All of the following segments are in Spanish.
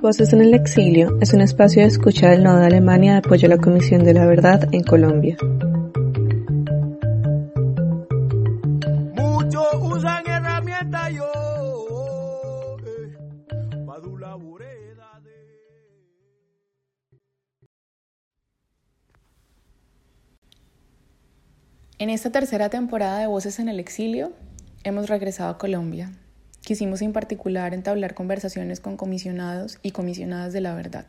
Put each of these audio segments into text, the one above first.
Voces en el exilio es un espacio de escucha del Nodo de Alemania de apoyo a la Comisión de la Verdad en Colombia. Muchos usan herramientas En esta tercera temporada de Voces en el Exilio, hemos regresado a Colombia. Quisimos en particular entablar conversaciones con comisionados y comisionadas de la verdad.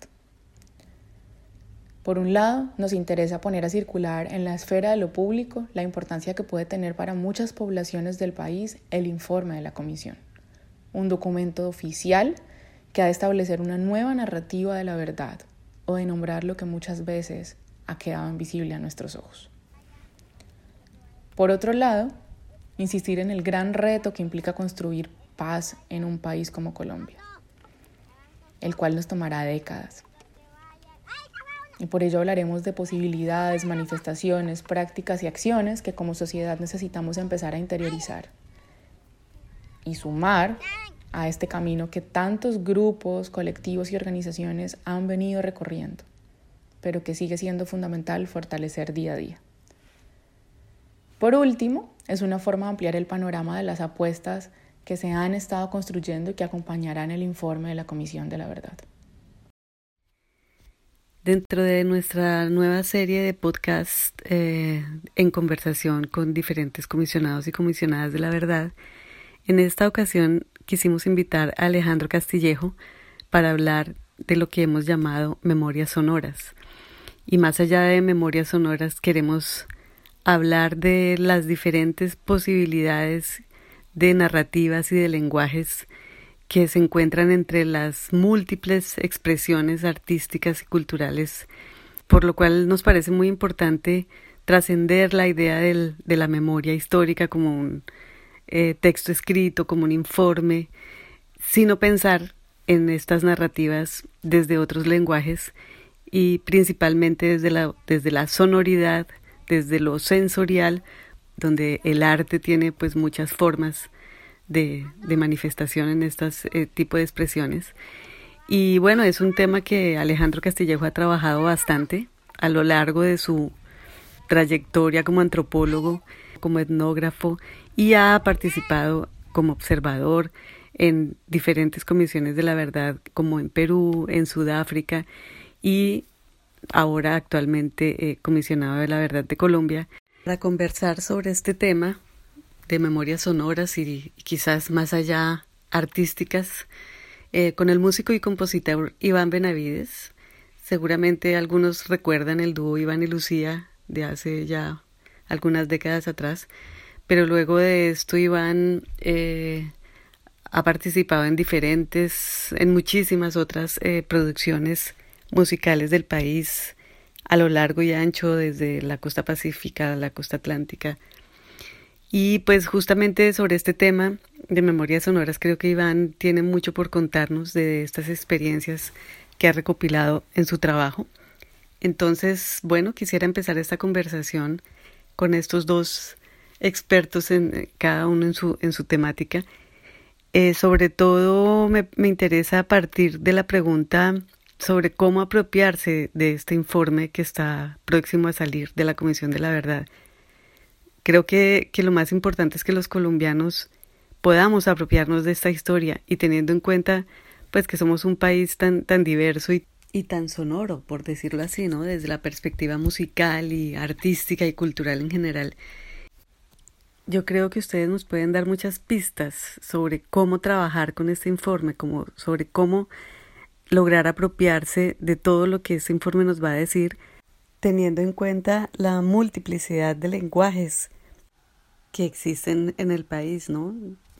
Por un lado, nos interesa poner a circular en la esfera de lo público la importancia que puede tener para muchas poblaciones del país el informe de la comisión, un documento oficial que ha de establecer una nueva narrativa de la verdad o de nombrar lo que muchas veces ha quedado invisible a nuestros ojos. Por otro lado, insistir en el gran reto que implica construir paz en un país como Colombia, el cual nos tomará décadas. Y por ello hablaremos de posibilidades, manifestaciones, prácticas y acciones que como sociedad necesitamos empezar a interiorizar y sumar a este camino que tantos grupos, colectivos y organizaciones han venido recorriendo, pero que sigue siendo fundamental fortalecer día a día. Por último, es una forma de ampliar el panorama de las apuestas que se han estado construyendo y que acompañarán el informe de la Comisión de la Verdad. Dentro de nuestra nueva serie de podcast en conversación con diferentes comisionados y comisionadas de la verdad, en esta ocasión quisimos invitar a Alejandro Castillejo para hablar de lo que hemos llamado memorias sonoras. Y más allá de memorias sonoras, queremos hablar de las diferentes posibilidades de narrativas y de lenguajes que se encuentran entre las múltiples expresiones artísticas y culturales, por lo cual nos parece muy importante trascender la idea de la memoria histórica como un texto escrito, como un informe, sino pensar en estas narrativas desde otros lenguajes y principalmente desde la sonoridad, desde lo sensorial, donde el arte tiene pues muchas formas de manifestación en estos tipos de expresiones. Y bueno, es un tema que Alejandro Castillejo ha trabajado bastante a lo largo de su trayectoria como antropólogo, como etnógrafo, y ha participado como observador en diferentes comisiones de la verdad, como en Perú, en Sudáfrica, y ahora actualmente comisionado de la verdad de Colombia, para conversar sobre este tema de memorias sonoras y quizás más allá artísticas, con el músico y compositor Iván Benavides. Seguramente algunos recuerdan el dúo Iván y Lucía de hace ya algunas décadas atrás, pero luego de esto Iván ha participado en muchísimas otras producciones musicales del país a lo largo y ancho, desde la costa pacífica a la costa atlántica. Y pues justamente sobre este tema de memorias sonoras creo que Iván tiene mucho por contarnos de estas experiencias que ha recopilado en su trabajo. Entonces, bueno, quisiera empezar esta conversación con estos dos expertos, cada uno en su temática. Sobre todo me interesa partir de la pregunta sobre cómo apropiarse de este informe que está próximo a salir de la Comisión de la Verdad. Creo que lo más importante es que los colombianos podamos apropiarnos de esta historia y teniendo en cuenta pues que somos un país tan diverso y tan sonoro, por decirlo así, ¿no? Desde la perspectiva musical y artística y cultural en general. Yo creo que ustedes nos pueden dar muchas pistas sobre cómo trabajar con este informe, sobre cómo lograr apropiarse de todo lo que este informe nos va a decir, teniendo en cuenta la multiplicidad de lenguajes que existen en el país, ¿no?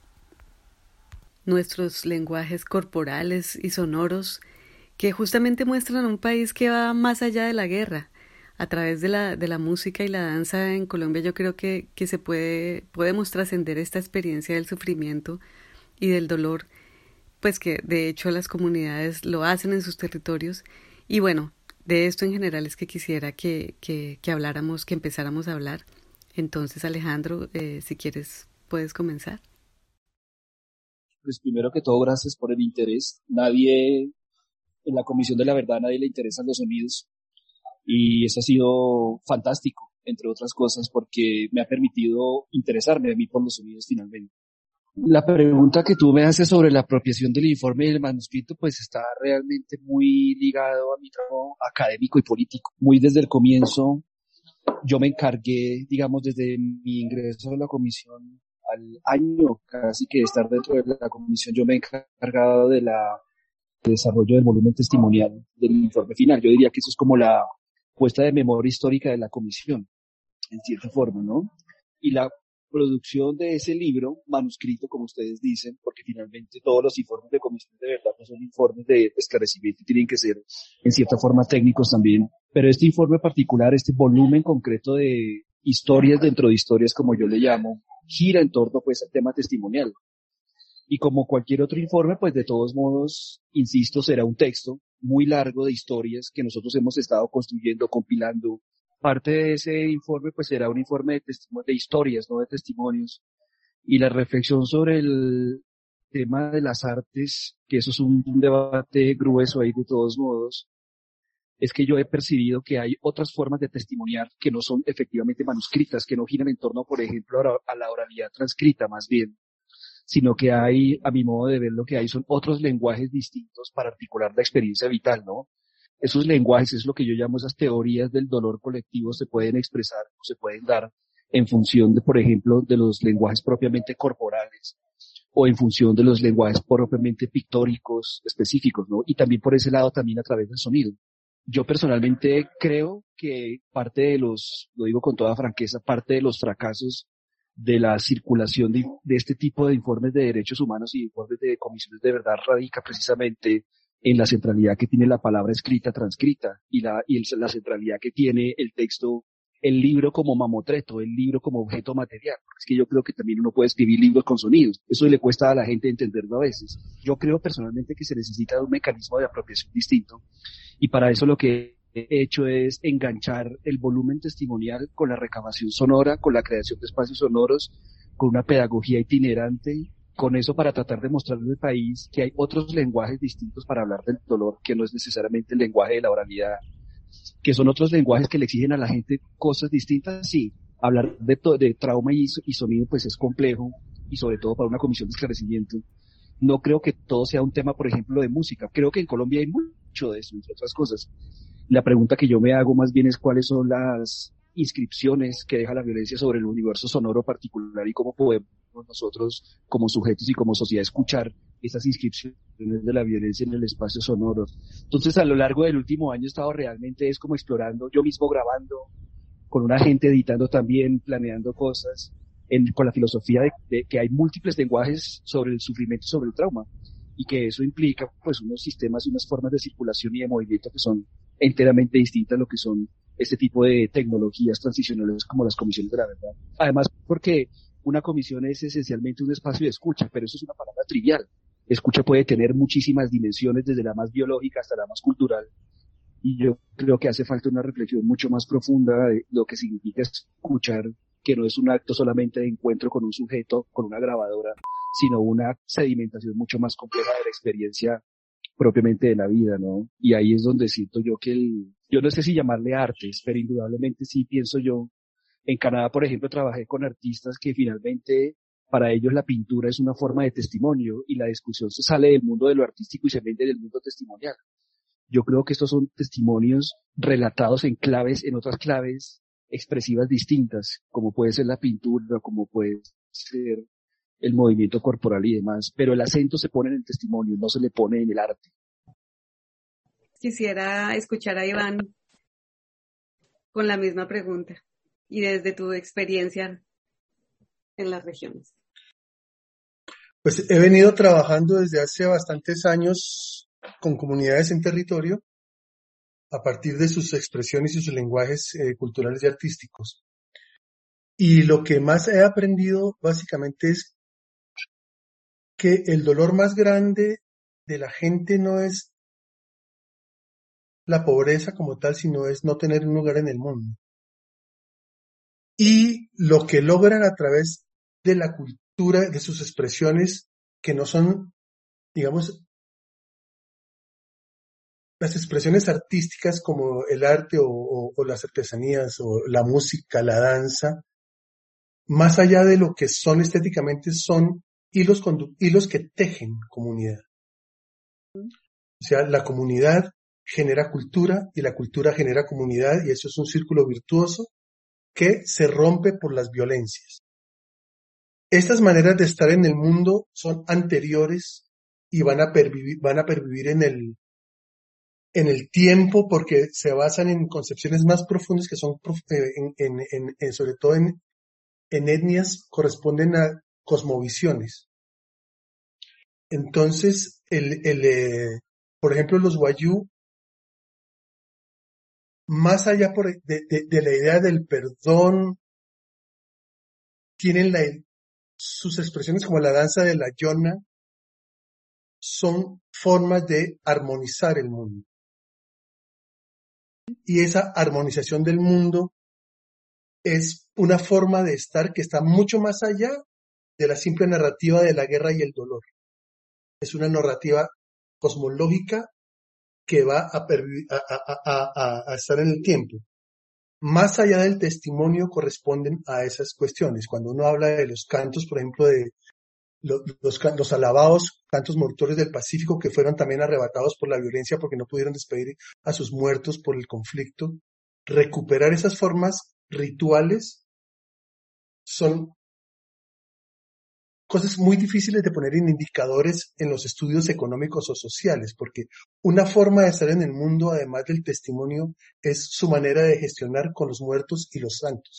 Nuestros lenguajes corporales y sonoros que justamente muestran un país que va más allá de la guerra. A través de la música y la danza en Colombia yo creo que podemos trascender esta experiencia del sufrimiento y del dolor, pues que de hecho las comunidades lo hacen en sus territorios. Y bueno, de esto en general es que quisiera que habláramos, que empezáramos a hablar. Entonces, Alejandro, si quieres, puedes comenzar. Pues primero que todo, gracias por el interés. Nadie En la Comisión de la Verdad a nadie le interesan los sonidos y eso ha sido fantástico, entre otras cosas, porque me ha permitido interesarme a mí por los sonidos finalmente. La pregunta que tú me haces sobre la apropiación del informe y del manuscrito, pues está realmente muy ligado a mi trabajo académico y político. Muy desde el comienzo, yo me encargué, digamos, desde mi ingreso a la comisión al año casi que de estar dentro de la comisión, yo me he encargado del desarrollo del volumen testimonial del informe final. Yo diría que eso es como la puesta de memoria histórica de la comisión, en cierta forma, ¿no? Y la producción de ese libro, manuscrito, como ustedes dicen, porque finalmente todos los informes de comisión de verdad pues son informes de esclarecimiento y tienen que ser, en cierta forma, técnicos también. Pero este informe particular, este volumen concreto de historias dentro de historias, como yo le llamo, gira en torno pues al tema testimonial. Y como cualquier otro informe, pues de todos modos, insisto, será un texto muy largo de historias que nosotros hemos estado construyendo, compilando. Parte de ese informe pues será un informe de historias, no de testimonios. Y la reflexión sobre el tema de las artes, que eso es un debate grueso ahí de todos modos, es que yo he percibido que hay otras formas de testimoniar que no son efectivamente manuscritas, que no giran en torno, por ejemplo, a la oralidad transcrita más bien, sino que hay, a mi modo de ver, lo que hay son otros lenguajes distintos para articular la experiencia vital, ¿no? Esos lenguajes es lo que yo llamo esas teorías del dolor colectivo, se pueden expresar o se pueden dar en función de, por ejemplo, de los lenguajes propiamente corporales o en función de los lenguajes propiamente pictóricos específicos, ¿no? Y también por ese lado, también a través del sonido. Yo personalmente creo que parte de lo digo con toda franqueza, parte de los fracasos de la circulación de este tipo de informes de derechos humanos y informes de comisiones de verdad radica precisamente en la centralidad que tiene la palabra escrita, transcrita, y la centralidad que tiene el texto, el libro como mamotreto, el libro como objeto material. Porque es que yo creo que también uno puede escribir libros con sonidos. Eso le cuesta a la gente entenderlo a veces. Yo creo personalmente que se necesita de un mecanismo de apropiación distinto, y para eso lo que he hecho es enganchar el volumen testimonial con la recabación sonora, con la creación de espacios sonoros, con una pedagogía itinerante, con eso para tratar de mostrarle al país que hay otros lenguajes distintos para hablar del dolor, que no es necesariamente el lenguaje de la oralidad, que son otros lenguajes que le exigen a la gente cosas distintas. Sí, hablar de trauma y sonido pues es complejo, y sobre todo para una comisión de esclarecimiento. No creo que todo sea un tema, por ejemplo, de música. Creo que en Colombia hay mucho de eso, entre otras cosas. La pregunta que yo me hago más bien es cuáles son las inscripciones que deja la violencia sobre el universo sonoro particular y cómo podemos nosotros como sujetos y como sociedad escuchar esas inscripciones de la violencia en el espacio sonoro. Entonces, a lo largo del último año he estado realmente es como explorando, yo mismo grabando, con una gente editando también, planeando cosas, con la filosofía de que hay múltiples lenguajes sobre el sufrimiento y sobre el trauma, y que eso implica pues unos sistemas y unas formas de circulación y de movimiento que son enteramente distintas a lo que son este tipo de tecnologías transicionales como las comisiones de la verdad. Además, porque una comisión es esencialmente un espacio de escucha, pero eso es una palabra trivial. Escucha puede tener muchísimas dimensiones, desde la más biológica hasta la más cultural, y yo creo que hace falta una reflexión mucho más profunda de lo que significa escuchar, que no es un acto solamente de encuentro con un sujeto, con una grabadora, sino una sedimentación mucho más compleja de la experiencia propiamente de la vida, ¿no? Y ahí es donde siento yo que yo no sé si llamarle artes, pero indudablemente sí pienso yo. En Canadá, por ejemplo, trabajé con artistas que finalmente para ellos la pintura es una forma de testimonio, y la discusión se sale del mundo de lo artístico y se mete del mundo testimonial. Yo creo que estos son testimonios relatados en otras claves expresivas distintas, como puede ser la pintura, como puede ser el movimiento corporal y demás, pero el acento se pone en el testimonio, no se le pone en el arte. Quisiera escuchar a Iván con la misma pregunta y desde tu experiencia en las regiones. Pues he venido trabajando desde hace bastantes años con comunidades en territorio a partir de sus expresiones y sus lenguajes culturales y artísticos. Y lo que más he aprendido básicamente es que el dolor más grande de la gente no es la pobreza como tal, sino es no tener un lugar en el mundo. Y lo que logran a través de la cultura, de sus expresiones, que no son, digamos, las expresiones artísticas como el arte o las artesanías o la música, la danza, más allá de lo que son estéticamente, son hilos que tejen comunidad. O sea, la comunidad genera cultura y la cultura genera comunidad y eso es un círculo virtuoso que se rompe por las violencias. Estas maneras de estar en el mundo son anteriores y van a pervivir en el tiempo porque se basan en concepciones más profundas que son sobre todo en etnias, corresponden a cosmovisiones. Entonces, por ejemplo, los wayuu, más allá de la idea del perdón, tienen sus expresiones como la danza de la Yona, son formas de armonizar el mundo. Y esa armonización del mundo es una forma de estar que está mucho más allá de la simple narrativa de la guerra y el dolor. Es una narrativa cosmológica que va a estar en el tiempo. Más allá del testimonio corresponden a esas cuestiones. Cuando uno habla de los cantos, por ejemplo, de los alabados, cantos mortuorios del Pacífico, que fueron también arrebatados por la violencia porque no pudieron despedir a sus muertos por el conflicto, recuperar esas formas rituales son cosas muy difíciles de poner en indicadores en los estudios económicos o sociales, porque una forma de estar en el mundo, además del testimonio, es su manera de gestionar con los muertos y los santos.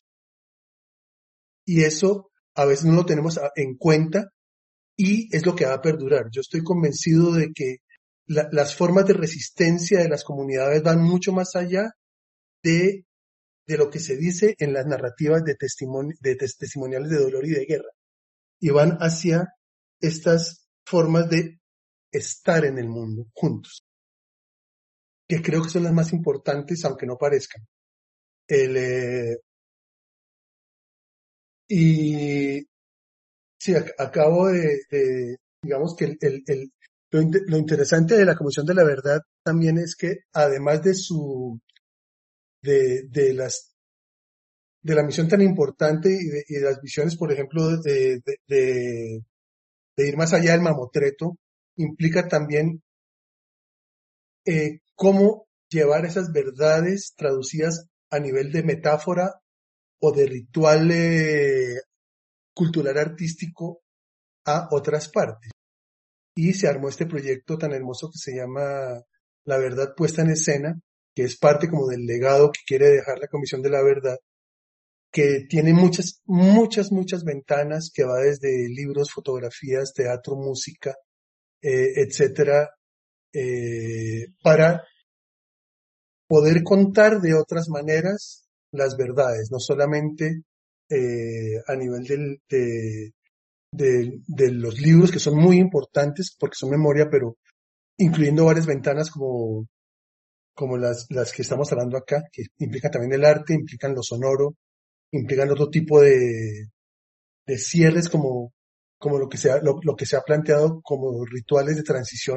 Y eso a veces no lo tenemos en cuenta y es lo que va a perdurar. Yo estoy convencido de que las formas de resistencia de las comunidades van mucho más allá de lo que se dice en las narrativas de testimoniales de dolor y de guerra. Y van hacia estas formas de estar en el mundo juntos, que creo que son las más importantes, aunque no parezcan. Y sí, acabo digamos que lo interesante de la Comisión de la Verdad también es que además de la misión tan importante y de las visiones, por ejemplo, de ir más allá del mamotreto, implica también cómo llevar esas verdades traducidas a nivel de metáfora o de ritual cultural artístico a otras partes. Y se armó este proyecto tan hermoso que se llama La Verdad Puesta en Escena, que es parte como del legado que quiere dejar la Comisión de la Verdad, que tiene muchas ventanas, que va desde libros, fotografías, teatro, música, etcétera, para poder contar de otras maneras las verdades, no solamente a nivel de los libros, que son muy importantes porque son memoria, pero incluyendo varias ventanas como las que estamos hablando acá, que implican también el arte, implican lo sonoro, implican otro tipo de cierres como lo que se ha planteado como rituales de transición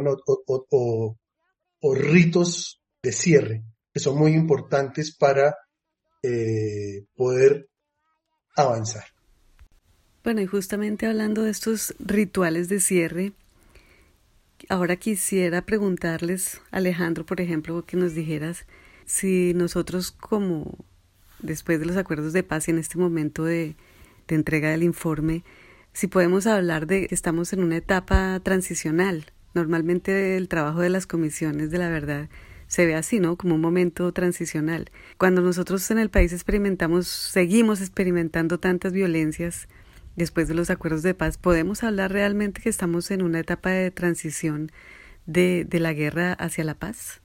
o ritos de cierre, que son muy importantes para poder avanzar. Bueno, y justamente hablando de estos rituales de cierre, ahora quisiera preguntarles, Alejandro, por ejemplo, que nos dijeras si nosotros después de los acuerdos de paz y en este momento de entrega del informe, si podemos hablar de que estamos en una etapa transicional. Normalmente el trabajo de las comisiones de la verdad se ve así, ¿no? Como un momento transicional. Cuando nosotros en el país seguimos experimentando tantas violencias después de los acuerdos de paz, ¿podemos hablar realmente que estamos en una etapa de transición de la guerra hacia la paz?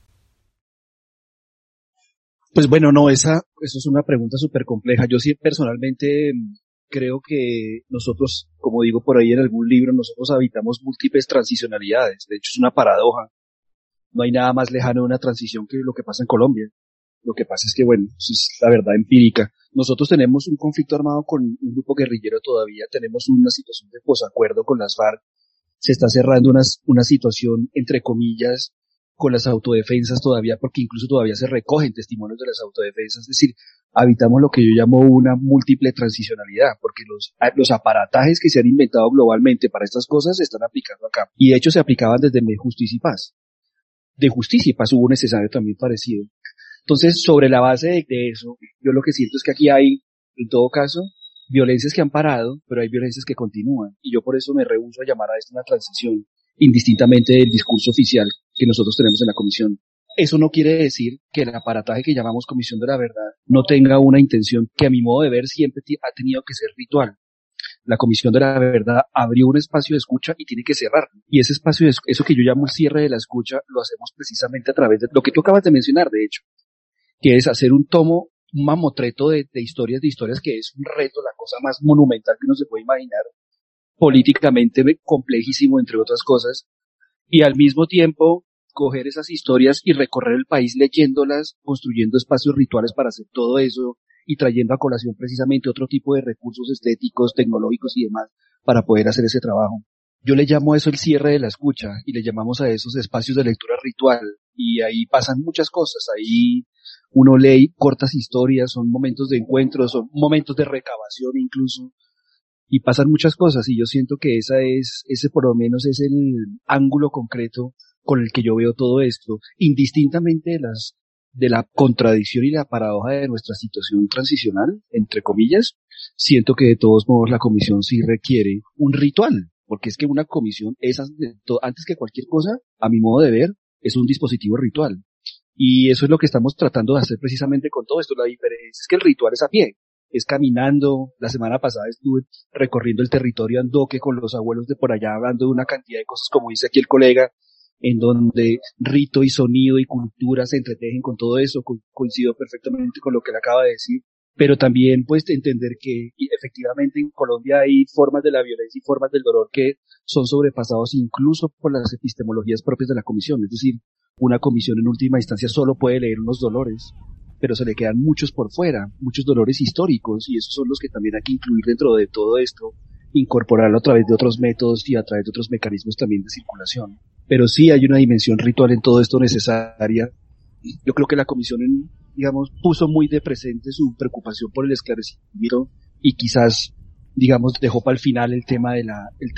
Pues bueno, no, eso es una pregunta súper compleja. Yo sí personalmente creo que nosotros, como digo por ahí en algún libro, nosotros habitamos múltiples transicionalidades. De hecho, es una paradoja. No hay nada más lejano de una transición que lo que pasa en Colombia. Lo que pasa es que, bueno, eso es la verdad empírica. Nosotros tenemos un conflicto armado con un grupo guerrillero todavía, tenemos una situación de posacuerdo con las FARC, se está cerrando una situación, entre comillas, con las autodefensas todavía, porque incluso todavía se recogen testimonios de las autodefensas, es decir, habitamos lo que yo llamo una múltiple transicionalidad, porque los aparatajes que se han inventado globalmente para estas cosas se están aplicando acá, y de hecho se aplicaban desde Justicia y Paz. De Justicia y Paz hubo un escenario también parecido. Entonces, sobre la base de eso, yo lo que siento es que aquí hay, en todo caso, violencias que han parado, pero hay violencias que continúan, y yo por eso me rehúso a llamar a esto una transición, indistintamente del discurso oficial que nosotros tenemos en la comisión. Eso no quiere decir que el aparataje que llamamos Comisión de la Verdad no tenga una intención que a mi modo de ver siempre ha tenido que ser ritual. La Comisión de la Verdad abrió un espacio de escucha y tiene que cerrarlo. Y ese espacio, eso que yo llamo el cierre de la escucha, lo hacemos precisamente a través de lo que tú acabas de mencionar, de hecho, que es hacer un mamotreto de historias, que es un reto, la cosa más monumental que uno se puede imaginar, políticamente complejísimo, entre otras cosas, y al mismo tiempo coger esas historias y recorrer el país leyéndolas, construyendo espacios rituales para hacer todo eso y trayendo a colación precisamente otro tipo de recursos estéticos, tecnológicos y demás para poder hacer ese trabajo. Yo le llamo a eso el cierre de la escucha y le llamamos a esos espacios de lectura ritual, y ahí pasan muchas cosas. Ahí uno lee cortas historias, son momentos de encuentro, son momentos de recabación incluso, y pasan muchas cosas, y yo siento que ese por lo menos es el ángulo concreto con el que yo veo todo esto, indistintamente de la contradicción y la paradoja de nuestra situación transicional, entre comillas. Siento que de todos modos la comisión sí requiere un ritual, porque es que una comisión es, antes que cualquier cosa, a mi modo de ver, es un dispositivo ritual. Y eso es lo que estamos tratando de hacer precisamente con todo esto. La diferencia es que el ritual es a pie, es caminando. La semana pasada estuve recorriendo el territorio Andoque con los abuelos de por allá, hablando de una cantidad de cosas, como dice aquí el colega, en donde rito y sonido y cultura se entretejen con todo eso. Coincido perfectamente con lo que él acaba de decir, pero también pues entender que efectivamente en Colombia hay formas de la violencia y formas del dolor que son sobrepasados incluso por las epistemologías propias de la comisión. Es decir, una comisión en última instancia solo puede leer unos dolores, pero se le quedan muchos por fuera, muchos dolores históricos, y esos son los que también hay que incluir dentro de todo esto, incorporarlo a través de otros métodos y a través de otros mecanismos también de circulación. Pero sí hay una dimensión ritual en todo esto necesaria. Yo creo que la comisión, digamos, puso muy de presente su preocupación por el esclarecimiento, y quizás, digamos, dejó para el final el tema de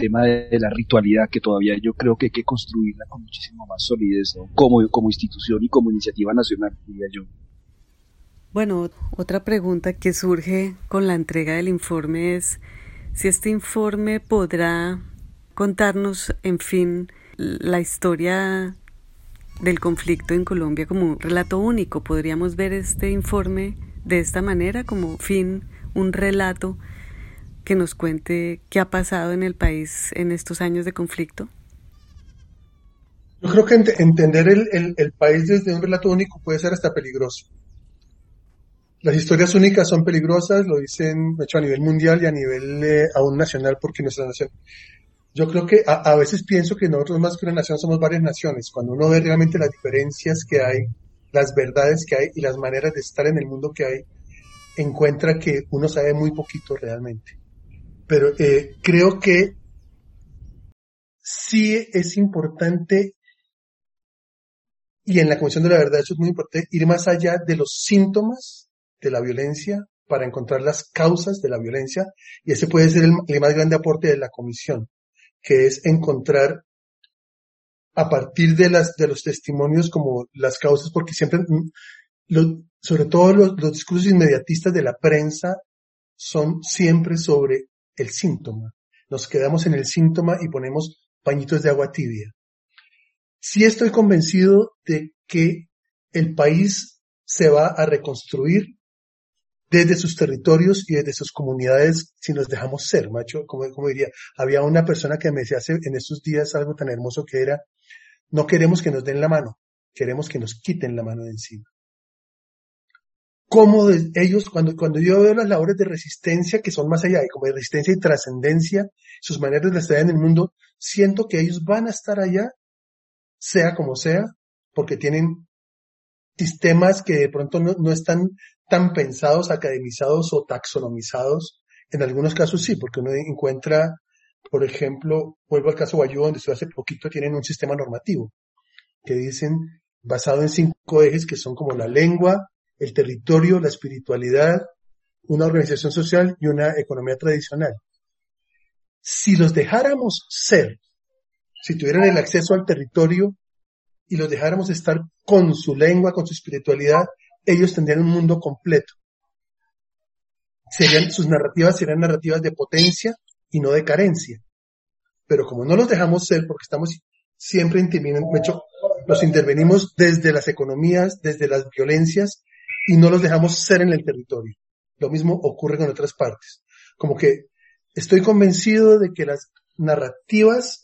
la ritualidad, que todavía yo creo que hay que construirla con muchísimo más solidez, ¿no? Como institución y como iniciativa nacional, diría yo. Bueno, otra pregunta que surge con la entrega del informe es si este informe podrá contarnos, en fin, la historia del conflicto en Colombia como un relato único. ¿Podríamos ver este informe de esta manera, como fin, un relato que nos cuente qué ha pasado en el país en estos años de conflicto? Yo creo que entender el país desde un relato único puede ser hasta peligroso. Las historias únicas son peligrosas, lo dicen, de hecho, a nivel mundial y a nivel aún nacional, porque nuestra nación. Yo creo que a veces pienso que nosotros más que una nación somos varias naciones. Cuando uno ve realmente las diferencias que hay, las verdades que hay y las maneras de estar en el mundo que hay, encuentra que uno sabe muy poquito realmente. Pero creo que sí es importante, y en la Comisión de la Verdad eso es muy importante, ir más allá de los síntomas de la violencia para encontrar las causas de la violencia, y ese puede ser el más grande aporte de la Comisión, que es encontrar a partir de los testimonios como las causas, porque siempre, sobre todo los discursos inmediatistas de la prensa son siempre sobre el síntoma. Nos quedamos en el síntoma y ponemos pañitos de agua tibia. Sí estoy convencido de que el país se va a reconstruir desde sus territorios y desde sus comunidades si nos dejamos ser, macho, como diría. Había una persona que me decía en estos días algo tan hermoso que era: no queremos que nos den la mano, queremos que nos quiten la mano de encima. Cómo ellos, cuando yo veo las labores de resistencia que son más allá, como de resistencia y trascendencia, sus maneras de estar en el mundo, siento que ellos van a estar allá, sea como sea, porque tienen sistemas que de pronto no están tan pensados, academizados o taxonomizados. En algunos casos sí, porque uno encuentra, por ejemplo, vuelvo al caso Guayú, donde estuve hace poquito, tienen un sistema normativo que dicen basado en 5 ejes que son como la lengua, el territorio, la espiritualidad, una organización social y una economía tradicional. Si los dejáramos ser, si tuvieran el acceso al territorio y los dejáramos estar con su lengua, con su espiritualidad, ellos tendrían un mundo completo. Sus narrativas serían narrativas de potencia y no de carencia. Pero como no los dejamos ser, porque estamos siempre los intervenimos desde las economías, desde las violencias, y no los dejamos ser en el territorio. Lo mismo ocurre con otras partes. Como que estoy convencido de que las narrativas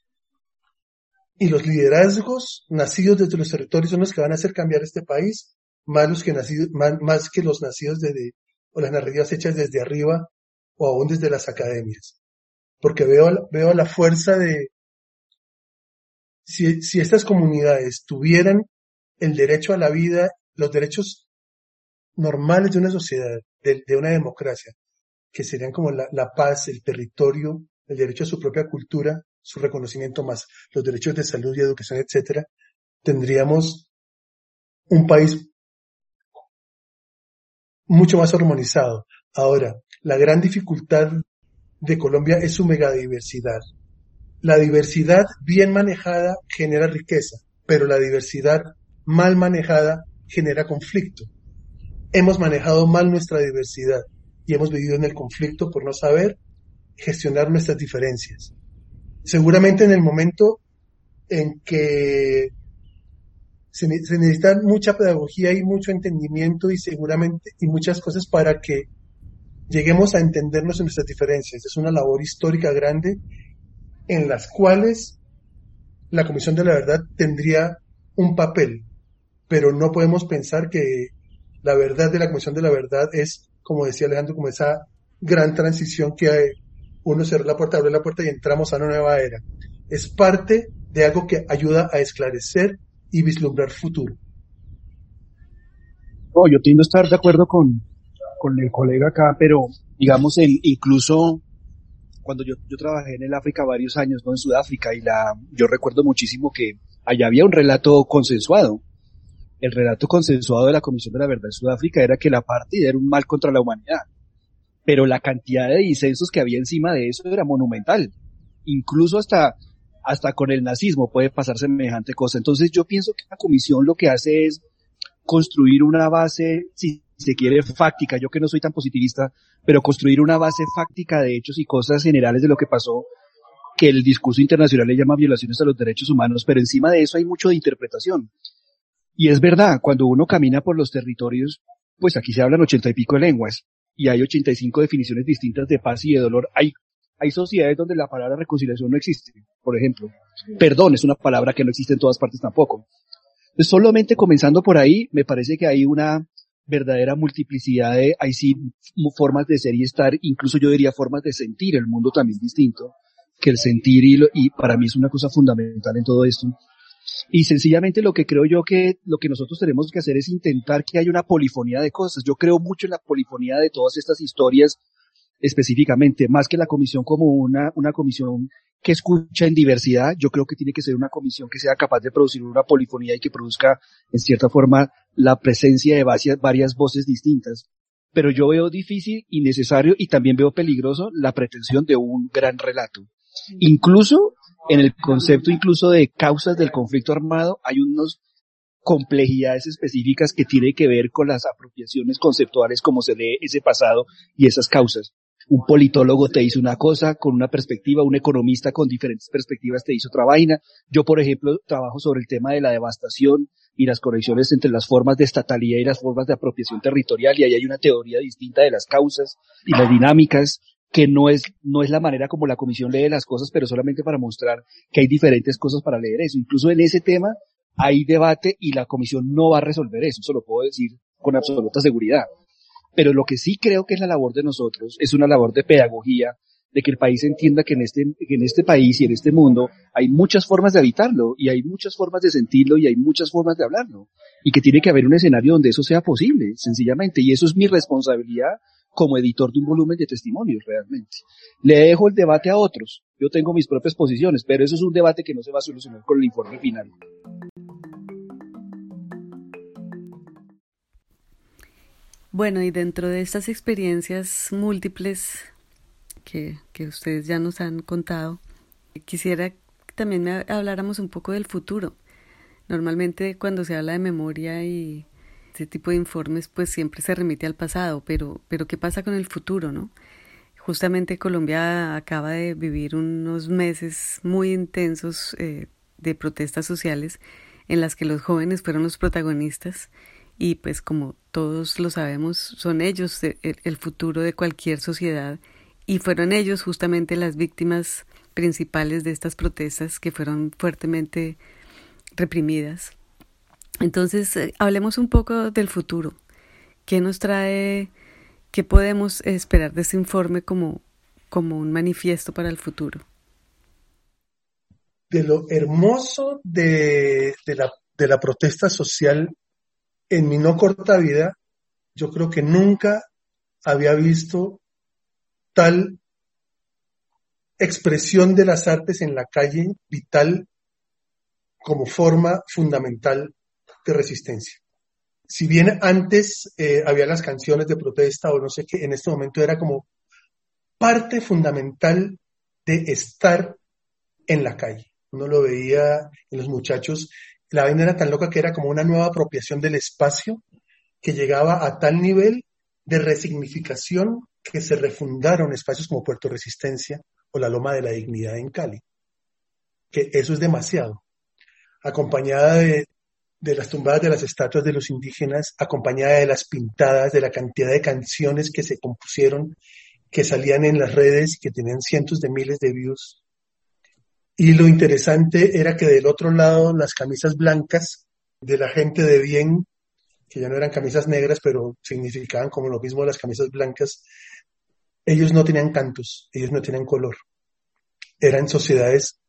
y los liderazgos nacidos desde los territorios son los que van a hacer cambiar este país, más que los nacidos o las narrativas hechas desde arriba o aún desde las academias. Porque veo la fuerza de, si estas comunidades tuvieran el derecho a la vida, los derechos normales de una sociedad, de una democracia, que serían como la paz, el territorio, el derecho a su propia cultura, su reconocimiento más, los derechos de salud y educación, etcétera, tendríamos un país mucho más armonizado. Ahora, la gran dificultad de Colombia es su megadiversidad. La diversidad bien manejada genera riqueza, pero la diversidad mal manejada genera conflicto. Hemos manejado mal nuestra diversidad y hemos vivido en el conflicto por no saber gestionar nuestras diferencias. Seguramente en el momento en que se necesita mucha pedagogía y mucho entendimiento y muchas cosas para que lleguemos a entendernos en nuestras diferencias. Es una labor histórica grande en las cuales la Comisión de la Verdad tendría un papel, pero no podemos pensar que la verdad de la Comisión de la Verdad es, como decía Alejandro, como esa gran transición que uno cerró la puerta, abrió la puerta y entramos a una nueva era. Es parte de algo que ayuda a esclarecer y vislumbrar futuro. Yo tiendo a estar de acuerdo con el colega acá, pero digamos, incluso cuando yo trabajé en el África varios años, ¿no? En Sudáfrica, yo recuerdo muchísimo que allá había un relato consensuado. El relato consensuado de la Comisión de la Verdad en Sudáfrica era que el apartheid era un mal contra la humanidad. Pero la cantidad de disensos que había encima de eso era monumental. Incluso hasta con el nazismo puede pasar semejante cosa. Entonces yo pienso que la comisión lo que hace es construir una base, si se quiere, fáctica. Yo que no soy tan positivista, pero construir una base fáctica de hechos y cosas generales de lo que pasó, que el discurso internacional le llama violaciones a los derechos humanos, pero encima de eso hay mucho de interpretación. Y es verdad, cuando uno camina por los territorios, pues aquí se hablan 80 y pico de lenguas, y hay 85 definiciones distintas de paz y de dolor. Hay sociedades donde la palabra reconciliación no existe, por ejemplo. Perdón es una palabra que no existe en todas partes tampoco. Entonces, solamente comenzando por ahí, me parece que hay una verdadera multiplicidad hay sí formas de ser y estar, incluso yo diría formas de sentir el mundo también distinto, que el sentir y para mí es una cosa fundamental en todo esto. Y sencillamente lo que creo yo que lo que nosotros tenemos que hacer es intentar que haya una polifonía de cosas. Yo creo mucho en la polifonía de todas estas historias, específicamente, más que la comisión como una comisión que escucha en diversidad. Yo creo que tiene que ser una comisión que sea capaz de producir una polifonía y que produzca, en cierta forma, la presencia de varias voces distintas. Pero yo veo difícil y necesario, y también veo peligroso, la pretensión de un gran relato. Incluso en el concepto de causas del conflicto armado hay unas complejidades específicas que tienen que ver con las apropiaciones conceptuales, como se lee ese pasado y esas causas. Un politólogo te dice una cosa con una perspectiva, un economista con diferentes perspectivas te dice otra vaina. Yo, por ejemplo, trabajo sobre el tema de la devastación y las conexiones entre las formas de estatalidad y las formas de apropiación territorial, y ahí hay una teoría distinta de las causas y las dinámicas, que no es la manera como la comisión lee las cosas, pero solamente para mostrar que hay diferentes cosas para leer eso. Incluso en ese tema hay debate y la comisión no va a resolver eso lo puedo decir con absoluta seguridad. Pero lo que sí creo que es la labor de nosotros es una labor de pedagogía, de que el país entienda que en este país y en este mundo hay muchas formas de habitarlo, y hay muchas formas de sentirlo, y hay muchas formas de hablarlo, y que tiene que haber un escenario donde eso sea posible, sencillamente, y eso es mi responsabilidad como editor de un volumen de testimonios, realmente. Le dejo el debate a otros, yo tengo mis propias posiciones, pero eso es un debate que no se va a solucionar con el informe final. Bueno, y dentro de estas experiencias múltiples que ustedes ya nos han contado, quisiera que también habláramos un poco del futuro. Normalmente cuando se habla de memoria y este tipo de informes, pues siempre se remite al pasado, pero ¿qué pasa con el futuro, no? Justamente Colombia acaba de vivir unos meses muy intensos de protestas sociales en las que los jóvenes fueron los protagonistas y pues como todos lo sabemos, son ellos el futuro de cualquier sociedad y fueron ellos justamente las víctimas principales de estas protestas que fueron fuertemente reprimidas. Entonces, hablemos un poco del futuro. ¿Qué nos trae, qué podemos esperar de este informe como un manifiesto para el futuro? De lo hermoso de la protesta social en mi no corta vida, yo creo que nunca había visto tal expresión de las artes en la calle vital como forma fundamental de resistencia. Si bien antes había las canciones de protesta o no sé qué, en este momento era como parte fundamental de estar en la calle. Uno lo veía en los muchachos, la vaina era tan loca que era como una nueva apropiación del espacio que llegaba a tal nivel de resignificación que se refundaron espacios como Puerto Resistencia o la Loma de la Dignidad en Cali. Que eso es demasiado. Acompañada de las tumbadas de las estatuas de los indígenas, acompañada de las pintadas, de la cantidad de canciones que se compusieron, que salían en las redes y que tenían cientos de miles de views. Y lo interesante era que del otro lado las camisas blancas de la gente de bien, que ya no eran camisas negras, pero significaban como lo mismo las camisas blancas, ellos no tenían cantos, ellos no tenían color. Eran sociedades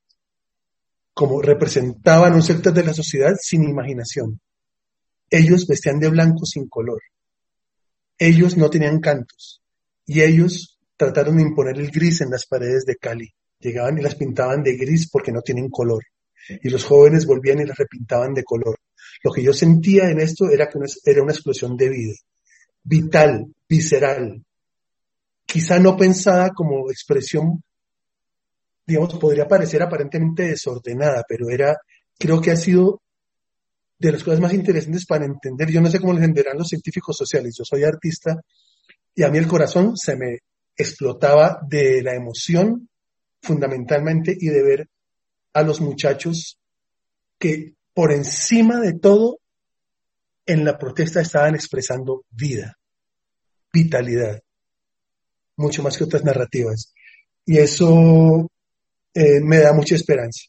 como representaban un sector de la sociedad sin imaginación. Ellos vestían de blanco sin color. Ellos no tenían cantos. Y ellos trataron de imponer el gris en las paredes de Cali. Llegaban y las pintaban de gris porque no tienen color. Y los jóvenes volvían y las repintaban de color. Lo que yo sentía en esto era que era una explosión de vida. Vital, visceral. Quizá no pensada como expresión, digamos, podría parecer aparentemente desordenada, pero creo que ha sido de las cosas más interesantes para entender. Yo no sé cómo lo entenderán los científicos sociales. Yo soy artista y a mí el corazón se me explotaba de la emoción fundamentalmente y de ver a los muchachos que por encima de todo en la protesta estaban expresando vida, vitalidad, mucho más que otras narrativas. Y eso me da mucha esperanza.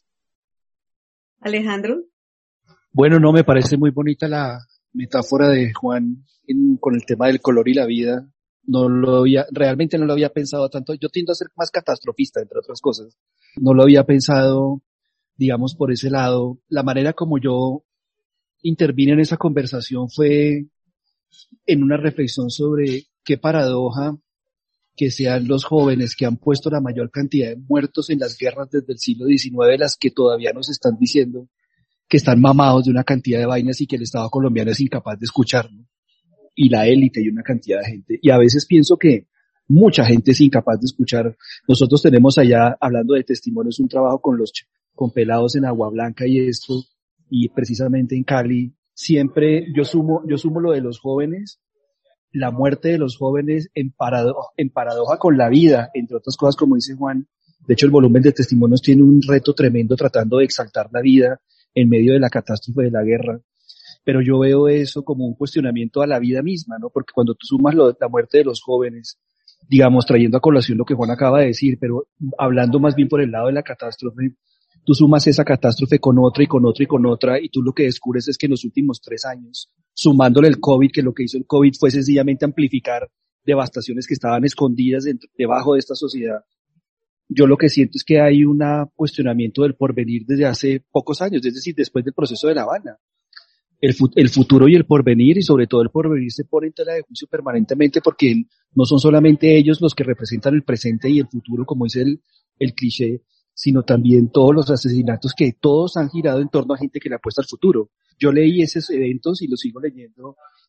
Alejandro. Bueno, no, me parece muy bonita la metáfora de Juan con el tema del color y la vida. Realmente no lo había pensado tanto. Yo tiendo a ser más catastrofista, entre otras cosas. No lo había pensado, digamos, por ese lado. La manera como yo intervine en esa conversación fue en una reflexión sobre qué paradoja que sean los jóvenes que han puesto la mayor cantidad de muertos en las guerras desde el siglo XIX, las que todavía nos están diciendo que están mamados de una cantidad de vainas y que el Estado colombiano es incapaz de escucharlo. Y la élite y una cantidad de gente. Y a veces pienso que mucha gente es incapaz de escuchar. Nosotros tenemos allá, hablando de testimonios, un trabajo con pelados en Agua Blanca y esto, y precisamente en Cali, siempre yo sumo lo de los jóvenes, la muerte de los jóvenes en paradoja con la vida, entre otras cosas, como dice Juan. De hecho, el volumen de testimonios tiene un reto tremendo tratando de exaltar la vida en medio de la catástrofe de la guerra. Pero yo veo eso como un cuestionamiento a la vida misma, ¿no? Porque cuando tú sumas la muerte de los jóvenes, digamos, trayendo a colación lo que Juan acaba de decir, pero hablando más bien por el lado de la catástrofe, tú sumas esa catástrofe con otra y con otra y con otra, y tú lo que descubres es que en los últimos 3 años, sumándole el COVID, que lo que hizo el COVID fue sencillamente amplificar devastaciones que estaban escondidas debajo de esta sociedad. Yo lo que siento es que hay un cuestionamiento del porvenir desde hace pocos años, es decir, después del proceso de La Habana. El futuro y el porvenir, y sobre todo el porvenir, se pone en tela de juicio permanentemente porque no son solamente ellos los que representan el presente y el futuro, como dice el cliché, sino también todos los asesinatos que todos han girado en torno a gente que le apuesta al futuro. Yo leí esos eventos y los sigo leyendo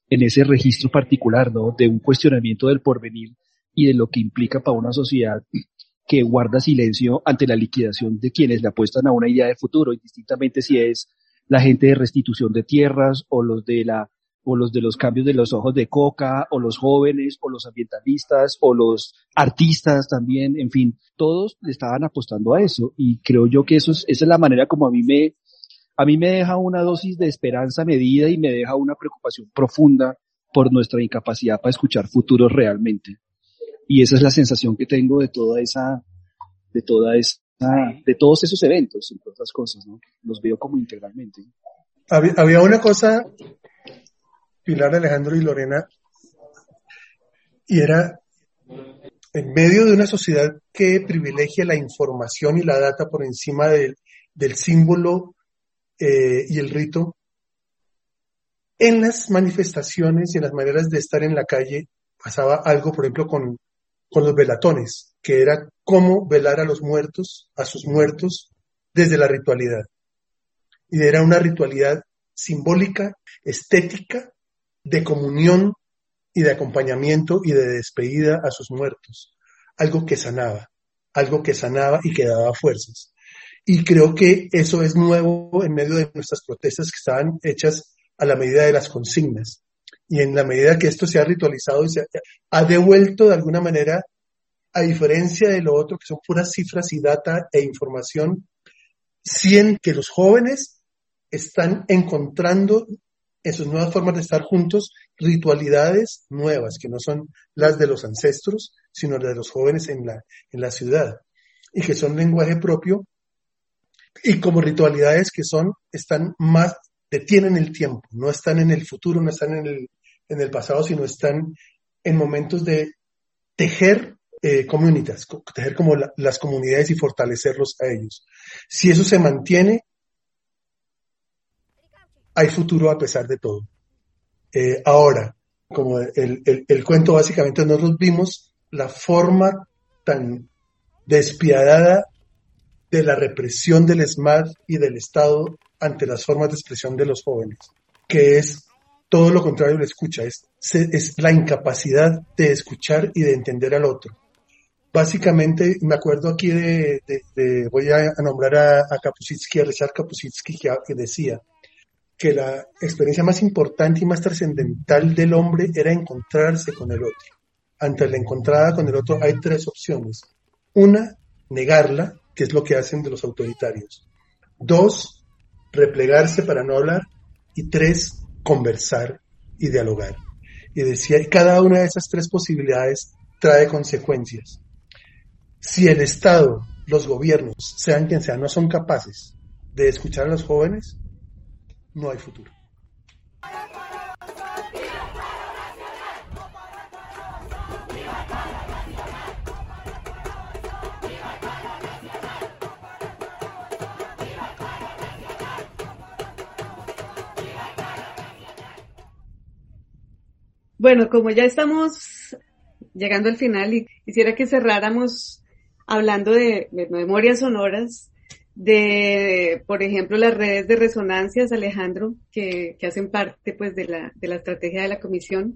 en ese registro particular, ¿no? De un cuestionamiento del porvenir y de lo que implica para una sociedad que guarda silencio ante la liquidación de quienes le apuestan a una idea de futuro, indistintamente si es la gente de restitución de tierras o los de los cambios de los ojos de coca, o los jóvenes, o los ambientalistas, o los artistas también, en fin, todos le estaban apostando a eso, y creo yo que esa es la manera como a mí me deja una dosis de esperanza medida y me deja una preocupación profunda por nuestra incapacidad para escuchar futuros realmente. Y esa es la sensación que tengo de todos esos eventos, entre otras cosas, ¿no? Los veo como integralmente. Había una cosa, Pilar, Alejandro y Lorena, y era, en medio de una sociedad que privilegia la información y la data por encima del símbolo y el rito, en las manifestaciones y en las maneras de estar en la calle pasaba algo, por ejemplo, con los velatones, que era cómo velar a sus muertos, desde la ritualidad. Y era una ritualidad simbólica, estética, de comunión y de acompañamiento y de despedida a sus muertos. Algo que sanaba y que daba fuerzas. Y creo que eso es nuevo en medio de nuestras protestas que estaban hechas a la medida de las consignas. Y en la medida que esto se ha ritualizado y se ha devuelto de alguna manera, a diferencia de lo otro que son puras cifras y data e información, que los jóvenes están encontrando en sus nuevas formas de estar juntos ritualidades nuevas, que no son las de los ancestros, sino las de los jóvenes en la ciudad, y que son lenguaje propio, y como ritualidades que están más, detienen el tiempo, no están en el futuro, no están en el pasado, sino están en momentos de tejer comunitas, tejer como las comunidades y fortalecerlos a ellos. Si eso se mantiene, hay futuro a pesar de todo. Ahora, como el cuento básicamente, nosotros vimos la forma tan despiadada de la represión del ESMAD y del Estado ante las formas de expresión de los jóvenes, que es todo lo contrario de la escucha, es la incapacidad de escuchar y de entender al otro. Básicamente, me acuerdo aquí voy a nombrar a Kapuscinski, a Richard Kapuscinski, que decía que la experiencia más importante y más trascendental del hombre era encontrarse con el otro. Ante la encontrada con el otro hay tres opciones. Una, negarla, que es lo que hacen de los autoritarios. Dos, replegarse para no hablar. Y tres, conversar y dialogar. Y decía, cada una de esas tres posibilidades trae consecuencias. Si el Estado, los gobiernos, sean quien sean, no son capaces de escuchar a los jóvenes, no hay futuro. Bueno, como ya estamos llegando al final y quisiera que cerráramos hablando de memorias sonoras, de, por ejemplo, las redes de resonancias, Alejandro, que hacen parte pues de la estrategia de la comisión.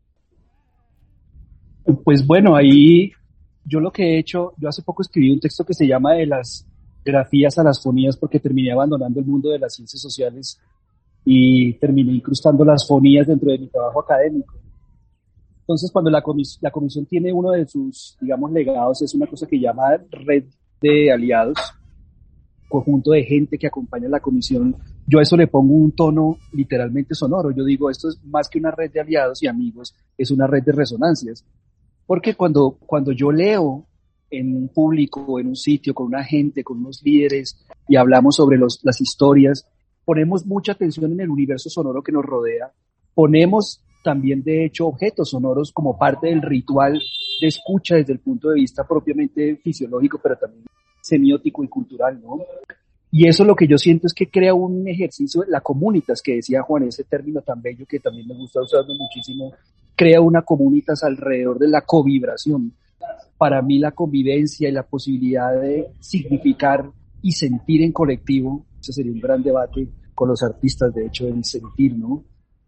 Pues bueno, ahí yo lo que he hecho, yo hace poco escribí un texto que se llama De las grafías a las fonías, porque terminé abandonando el mundo de las ciencias sociales y terminé incrustando las fonías dentro de mi trabajo académico. Entonces, cuando la comisión tiene uno de sus, digamos, legados, es una cosa que llama red de aliados, conjunto de gente que acompaña a la comisión. Yo a eso le pongo un tono literalmente sonoro. Yo digo, esto es más que una red de aliados y amigos, es una red de resonancias. Porque cuando yo leo en un público, en un sitio, con una gente, con unos líderes, y hablamos sobre las historias, ponemos mucha atención en el universo sonoro que nos rodea. Ponemos también, de hecho, objetos sonoros como parte del ritual de escucha desde el punto de vista propiamente fisiológico, pero también semiótico y cultural, ¿no? Y eso lo que yo siento es que crea un ejercicio, la comunitas, que decía Juan, ese término tan bello que también me gusta usarlo muchísimo, crea una comunitas alrededor de la covibración. Para mí la convivencia y la posibilidad de significar y sentir en colectivo, ese sería un gran debate con los artistas, de hecho, en sentir, ¿no?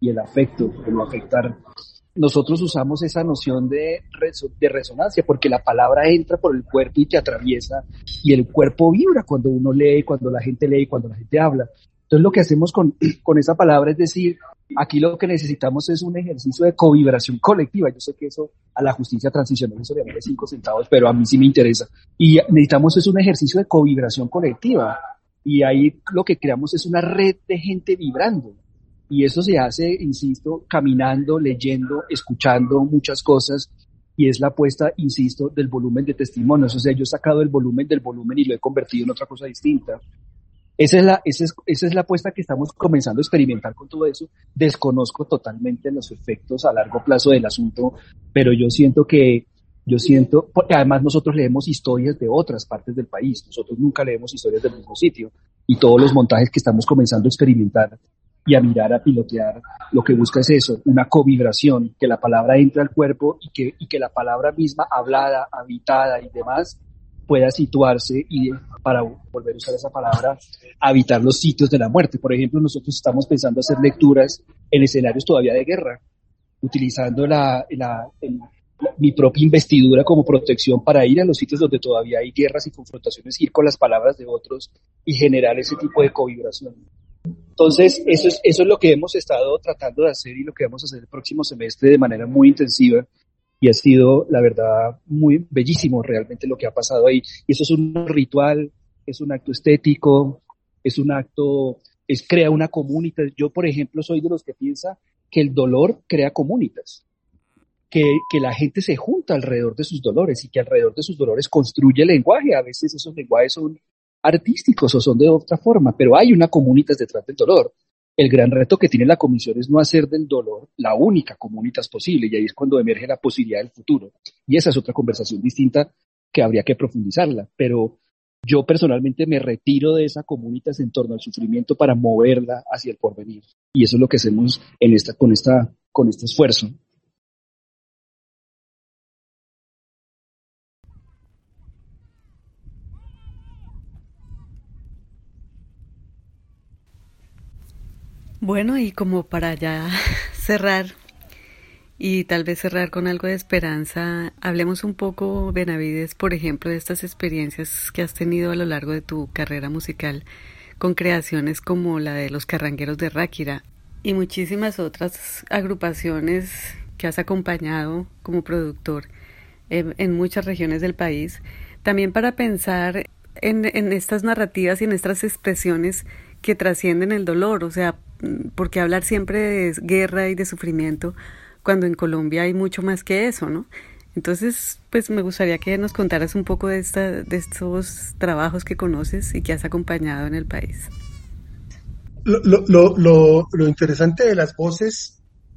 y el afecto, el afectar. Nosotros usamos esa noción de resonancia porque la palabra entra por el cuerpo y te atraviesa y el cuerpo vibra cuando uno lee, cuando la gente lee, cuando la gente habla. Entonces lo que hacemos con esa palabra es decir, aquí lo que necesitamos es un ejercicio de covibración colectiva. Yo sé que eso a la justicia transicional eso le vale 5 centavos, pero a mí sí me interesa. Y necesitamos es un ejercicio de covibración colectiva. Y ahí lo que creamos es una red de gente vibrando. Y eso se hace, insisto, caminando, leyendo, escuchando muchas cosas. Y es la apuesta, insisto, del volumen de testimonios. O sea, yo he sacado el volumen del volumen y lo he convertido en otra cosa distinta. Esa es la apuesta que estamos comenzando a experimentar con todo eso. Desconozco totalmente los efectos a largo plazo del asunto, pero yo siento, porque además nosotros leemos historias de otras partes del país. Nosotros nunca leemos historias del mismo sitio. Y todos los montajes que estamos comenzando a experimentar y a mirar, a pilotear, lo que busca es eso, una covibración, que la palabra entre al cuerpo y que la palabra misma, hablada, habitada y demás, pueda situarse y, para volver a usar esa palabra, habitar los sitios de la muerte. Por ejemplo, nosotros estamos pensando hacer lecturas en escenarios todavía de guerra, utilizando mi propia investidura como protección para ir a los sitios donde todavía hay guerras y confrontaciones, ir con las palabras de otros y generar ese tipo de covibración. Entonces, eso es lo que hemos estado tratando de hacer y lo que vamos a hacer el próximo semestre de manera muy intensiva. Y ha sido, la verdad, muy bellísimo realmente lo que ha pasado ahí. Y eso es un ritual, es un acto estético, es un acto, crea una comunidad. Yo, por ejemplo, soy de los que piensa que el dolor crea comunidades, que la gente se junta alrededor de sus dolores y que alrededor de sus dolores construye lenguaje. A veces esos lenguajes son artísticos o son de otra forma, pero hay una comunidad detrás del dolor. El gran reto que tiene la comisión es no hacer del dolor la única comunitas posible, y ahí es cuando emerge la posibilidad del futuro. Y esa es otra conversación distinta que habría que profundizarla, pero yo personalmente me retiro de esa comunitas en torno al sufrimiento para moverla hacia el porvenir. Y eso es lo que hacemos con este esfuerzo. Bueno, y como para ya cerrar, y tal vez cerrar con algo de esperanza, hablemos un poco, Benavides, por ejemplo, de estas experiencias que has tenido a lo largo de tu carrera musical, con creaciones como la de los Carrangueros de Ráquira y muchísimas otras agrupaciones que has acompañado como productor en muchas regiones del país, también para pensar en estas narrativas y en estas expresiones que trascienden el dolor. O sea, porque hablar siempre de guerra y de sufrimiento cuando en Colombia hay mucho más que eso, ¿no? Entonces, pues me gustaría que nos contaras un poco de estos trabajos que conoces y que has acompañado en el país. Lo interesante de las voces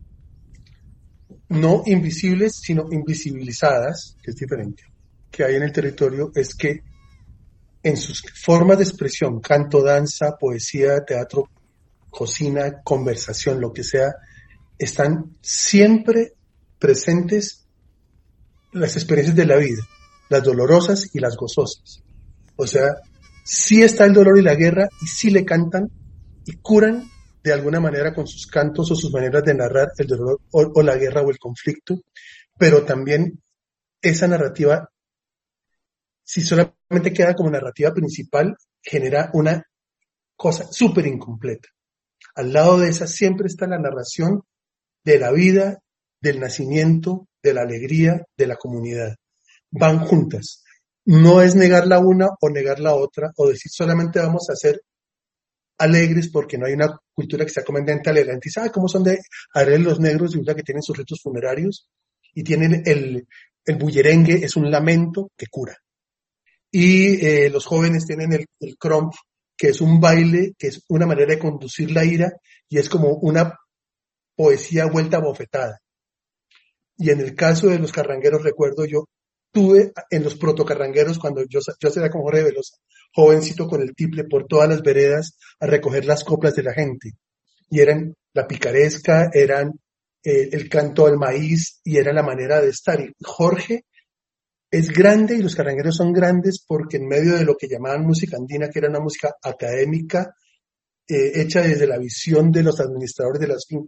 no invisibles, sino invisibilizadas, que es diferente, que hay en el territorio, es que en sus formas de expresión, canto, danza, poesía, teatro, cocina, conversación, lo que sea, están siempre presentes las experiencias de la vida, las dolorosas y las gozosas. O sea, sí está el dolor y la guerra y sí le cantan y curan de alguna manera con sus cantos o sus maneras de narrar el dolor o la guerra o el conflicto, pero también esa narrativa, si solamente queda como narrativa principal, genera una cosa súper incompleta. Al lado de esa siempre está la narración de la vida, del nacimiento, de la alegría, de la comunidad. Van juntas. No es negar la una o negar la otra, o decir solamente vamos a ser alegres porque no hay una cultura que sea comandante alegre. Y ¿sabe cómo son de alegres los negros? Resulta que tienen sus ritos funerarios y tienen el bullerengue, es un lamento que cura. Y los jóvenes tienen el crump, que es un baile, que es una manera de conducir la ira, y es como una poesía vuelta bofetada. Y en el caso de los carrangueros, recuerdo yo, tuve en los protocarrangueros, cuando yo era como Jorge Velosa, jovencito con el tiple por todas las veredas a recoger las coplas de la gente. Y eran la picaresca, eran el canto al maíz, y era la manera de estar. Y Jorge es grande y los carrangueros son grandes porque en medio de lo que llamaban música andina, que era una música académica, hecha desde la visión de los administradores de las fincas,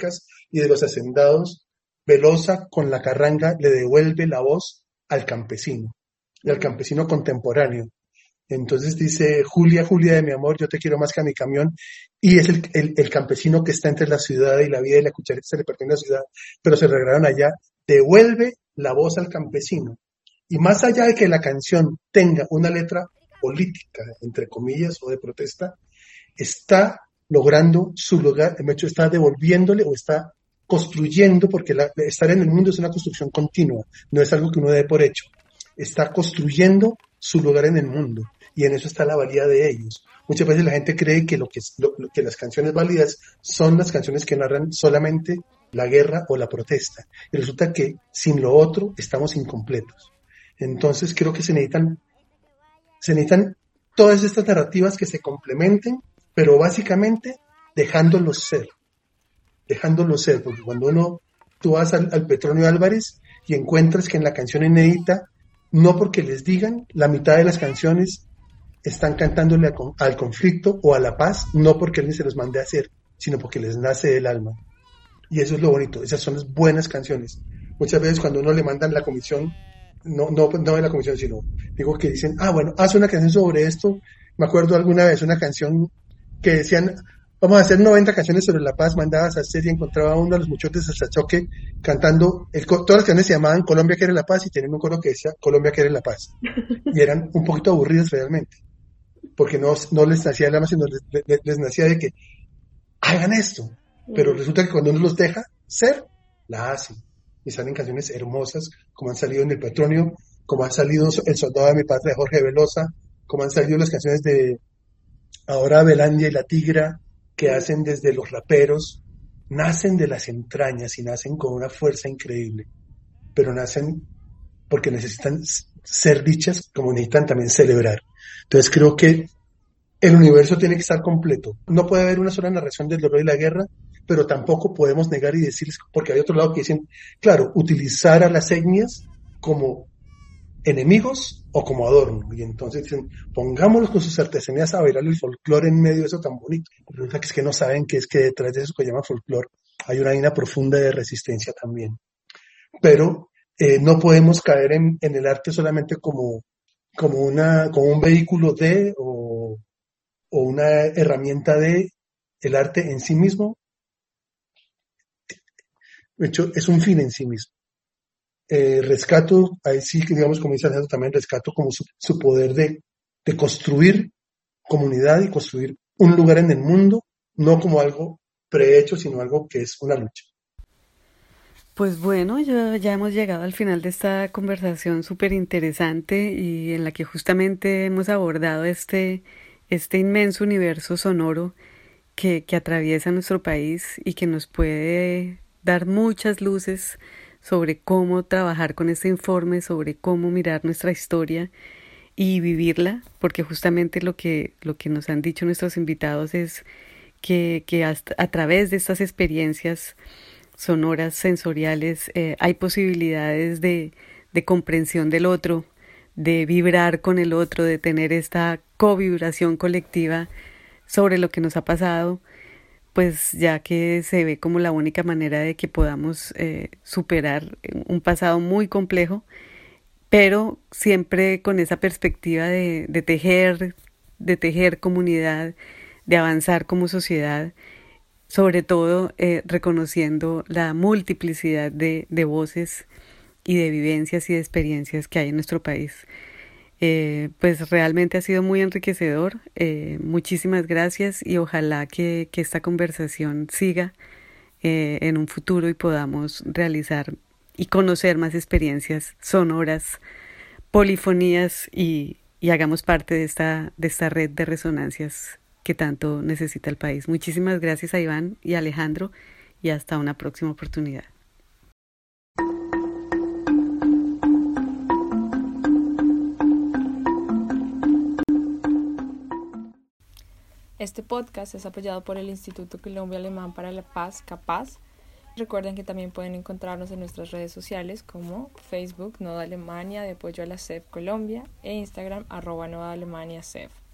y de los hacendados, Velosa con la carranga le devuelve la voz al campesino, y al campesino contemporáneo. Entonces dice, Julia, Julia de mi amor, yo te quiero más que a mi camión, y es el campesino que está entre la ciudad y la vida, y la cucharita se le pertenece a la ciudad, pero se regalaron allá, devuelve la voz al campesino. Y más allá de que la canción tenga una letra política, entre comillas, o de protesta, está logrando su lugar, de hecho está devolviéndole o está construyendo, porque estar en el mundo es una construcción continua, no es algo que uno dé por hecho, está construyendo su lugar en el mundo, y en eso está la valía de ellos. Muchas veces la gente cree que que las canciones válidas son las canciones que narran solamente la guerra o la protesta, y resulta que sin lo otro estamos incompletos. Entonces creo que se necesitan todas estas narrativas que se complementen, pero básicamente dejándolos ser, porque cuando tú vas al Petronio Álvarez y encuentras que en la canción inédita, no porque les digan, la mitad de las canciones están cantándole al conflicto o a la paz, no porque alguien se los mande a hacer, sino porque les nace del alma. Y eso es lo bonito, esas son las buenas canciones. Muchas veces cuando uno le mandan la comisión, no de la comisión, sino digo que dicen, bueno, haz una canción sobre esto. Me acuerdo alguna vez una canción que decían, vamos a hacer 90 canciones sobre la paz, mandadas a hacer, y encontraba uno de los muchotes hasta choque cantando, todas las canciones se llamaban Colombia quiere la paz, y tenían un coro que decía Colombia quiere la paz, y eran un poquito aburridas realmente, porque no les nacía el alma, sino les nacía de que hagan esto, pero resulta que cuando uno los deja ser, la hacen, y salen canciones hermosas, como han salido en El Petronio, como han salido El Soldado de mi Patria de Jorge Velosa, como han salido las canciones de ahora Belandia y La Tigra, que hacen desde los raperos, nacen de las entrañas y nacen con una fuerza increíble, pero nacen porque necesitan ser dichas, como necesitan también celebrar. Entonces creo que el universo tiene que estar completo. No puede haber una sola narración del dolor y la guerra, pero tampoco podemos negar y decirles, porque hay otro lado que dicen, claro, utilizar a las etnias como enemigos o como adorno, y entonces dicen, pongámoslos con sus artesanías a bailar el folclore en medio de eso tan bonito. Resulta que es que no saben que es que detrás de eso que llaman folclore hay una línea profunda de resistencia también. Pero no podemos caer en el arte solamente como un vehículo o una herramienta de el arte en sí mismo. De hecho, es un fin en sí mismo. Rescato, ahí sí que digamos, como dice Alejandro, también rescato como su poder de construir comunidad y construir un lugar en el mundo, no como algo prehecho, sino algo que es una lucha. Pues bueno, ya hemos llegado al final de esta conversación súper interesante y en la que justamente hemos abordado este inmenso universo sonoro que atraviesa nuestro país y que nos puede dar muchas luces sobre cómo trabajar con este informe, sobre cómo mirar nuestra historia y vivirla, porque justamente lo que nos han dicho nuestros invitados es que a través de estas experiencias sonoras, sensoriales, hay posibilidades de comprensión del otro, de vibrar con el otro, de tener esta covibración colectiva sobre lo que nos ha pasado, pues ya que se ve como la única manera de que podamos superar un pasado muy complejo, pero siempre con esa perspectiva de tejer comunidad, de avanzar como sociedad, sobre todo reconociendo la multiplicidad de voces y de vivencias y de experiencias que hay en nuestro país. Pues realmente ha sido muy enriquecedor. Muchísimas gracias y ojalá que esta conversación siga en un futuro y podamos realizar y conocer más experiencias sonoras, polifonías y hagamos parte de esta red de resonancias que tanto necesita el país. Muchísimas gracias a Iván y a Alejandro y hasta una próxima oportunidad. Este podcast es apoyado por el Instituto Colombia Alemán para la Paz, CAPAZ. Recuerden que también pueden encontrarnos en nuestras redes sociales como Facebook Noda Alemania de apoyo a la CEF Colombia e Instagram @Noda Alemania CEF.